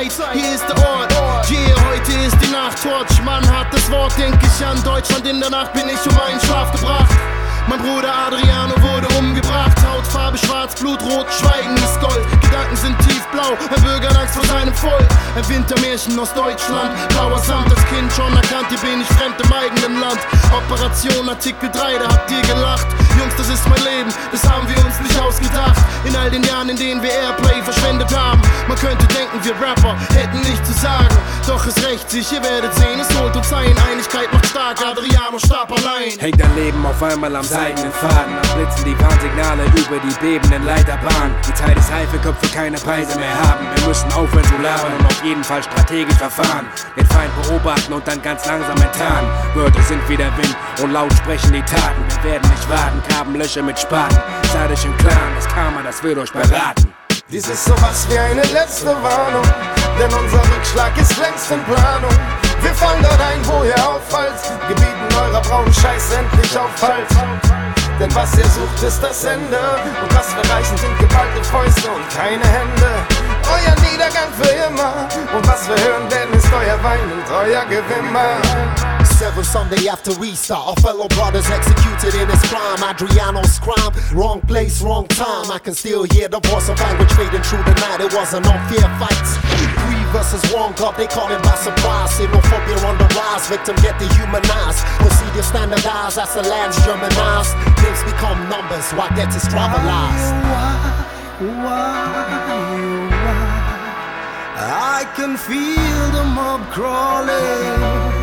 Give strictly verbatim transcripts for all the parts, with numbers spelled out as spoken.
Zeit, hier ist der Ort. Yeah, heute ist die Nacht, Torch, Mann hat das Wort. Denk ich an Deutschland, in der Nacht bin ich um meinen Schlaf gebracht. Mein Bruder Adriano wurde umgebracht. Hautfarbe schwarz, Blutrot, Schweigen ist Gold. Gedanken sind tiefblau, ein Bürger hat Angst vor seinem Volk. Ein Wintermärchen aus Deutschland, blauer Sand. Das Kind schon erkannt, hier bin ich fremd im eigenen Land. Operation Artikel drei, da habt ihr gelacht. Jungs, das ist mein Leben, das haben wir uns nicht ausgedacht. In all den Jahren, in denen wir Airplay verschwendet haben. Man könnte denken, wir Rapper hätten nichts zu sagen. Doch es rächt sich, ihr werdet sehen, es holt uns ein. Einigkeit macht stark, Adriano starb allein. Hängt dein Leben auf einmal am seidenen Faden, dann blitzen die Warnsignale über die bebenden Leiterbahnen. Die Zeit ist reif, wir Köpfe keine Preise mehr haben. Wir müssen aufhören zu labern und auf jeden Fall strategisch verfahren. Den Feind beobachten und dann ganz langsam enttarnen. Wörter sind wie der Wind und laut sprechen die Taten. Wir werden nicht warten, Karbenlöcher mit Spaten. Seid euch im Klaren, das Karma, das wird euch beraten. Dies ist sowas wie eine letzte Warnung, denn unser Rückschlag ist längst in Planung. Wir fallen dort ein, wo ihr auffallt, gebieten eurer braunen Scheiß endlich Aufhalt. Denn was ihr sucht, ist das Ende, und was wir reichen, sind geballte Fäuste und keine Hände. Euer Niedergang für immer, und was wir hören werden, ist euer Wein und euer Gewimmer. Seven Sunday after restart, our fellow brothers executed in his crime. Adriano's crime, wrong place, wrong time. I can still hear the voice of language fading through the night. It wasn't unfair fights. Three versus one, God, they caught him by surprise. Xenophobia on the rise, victim get dehumanized. Procedure standardized as the land's Germanized. Names become numbers, why debt is trivialized. Why, why, why? I can feel the mob crawling.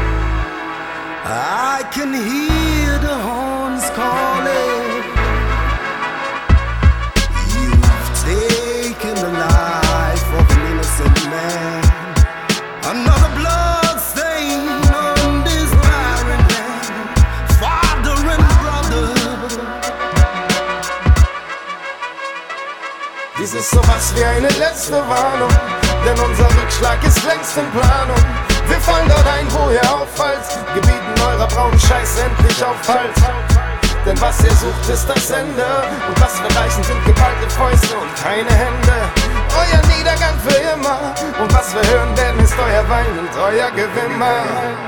I can hear the horns calling. You've taken the life of an innocent man. Another blood stain on this barren land. Father and brother. Dies ist sowas wie eine letzte Warnung, denn unser Rückschlag ist längst in Planung. Wir fallen dort ein, wo ihr auffallt, gebieten eurer braunen Scheiß endlich Aufhalt. Denn was ihr sucht, ist das Ende, und was wir reichen, sind geballte Fäuste und keine Hände. Euer Niedergang für immer, und was wir hören werden, ist euer Wein und euer Gewimmer.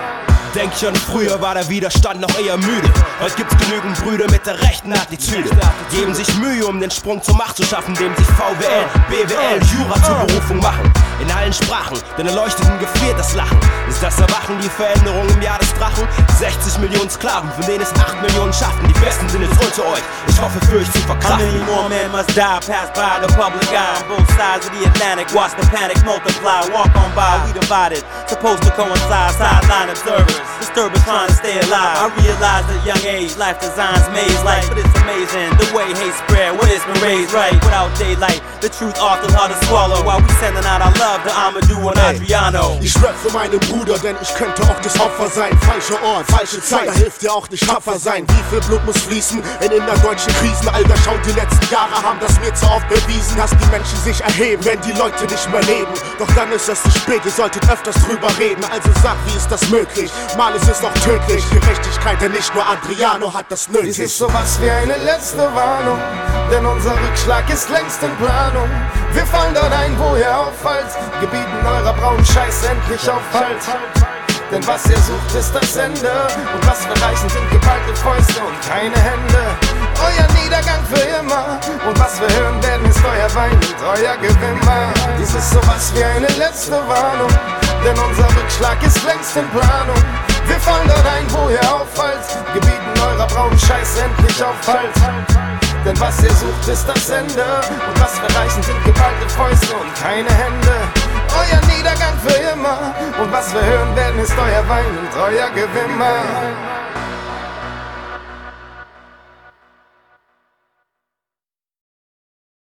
Denk schon, früher war der Widerstand noch eher müde. Heute gibt's genügend Brüder mit der rechten Attitüde. Geben sich Mühe, um den Sprung zur Macht zu schaffen, indem sich V W L, B W L, Jura zur Berufung machen. In allen Sprachen, denn Erleuchteten gefriert das Lachen. Ist das Erwachen die Veränderung im Jahr des Drachen? sechzig Millionen Sklaven, von denen es acht Millionen schaffen. Die Besten sind jetzt unter euch, ich hoffe für euch zu verkraften. How many more men must die, pass by the public eye on both sides of the Atlantic, watch the panic multiply, walk on by, we divided, supposed to coincide, sideline observers, disturbers trying to stay alive. I realized at a young age, life designs maze life, but it's amazing the way hate spread when it's been raised right. Without daylight, the truth often hard to swallow, while we sending out our love to Amadou und Adriano. Ich rap für meinen Bruder, denn ich könnte auch das Opfer sein. Falscher Ort, falsche Zeit, da hilft dir auch nicht tapfer sein. Wie viel Blut muss fließen in innerdeutschen Krisen? Alter, schau, die letzten Jahre haben das mir zu oft bewiesen, dass die Menschen sich erheben, wenn die Leute nicht mehr leben. Doch dann ist es zu spät, ihr solltet öfters drüber reden. Also sag, wie ist das möglich? Mal ist es auch tödlich, Gerechtigkeit, denn nicht nur Adriano hat das nötig. Dies ist sowas wie eine letzte Warnung, denn unser Rückschlag ist längst in Planung. Wir fallen dort ein, wo ihr auffallt, gebieten eurer braunen Scheiß endlich Aufhalt. Denn was ihr sucht, ist das Ende, und was wir reichen, sind geballte Fäuste und keine Hände. Euer Niedergang für immer, und was wir hören werden, ist euer Wein und euer Gewimmer. Dies ist sowas wie eine letzte Warnung, denn unser Rückschlag ist längst in Planung. Wir fallen dort ein, wo ihr auffallt, gebieten eurer braunen Scheiß endlich Aufhalt. Denn was ihr sucht, ist das Ende, und was wir reichen, sind geballte Fäuste und keine Hände. Euer Niedergang für immer, und was wir hören werden, ist euer Wein und euer Gewimmer.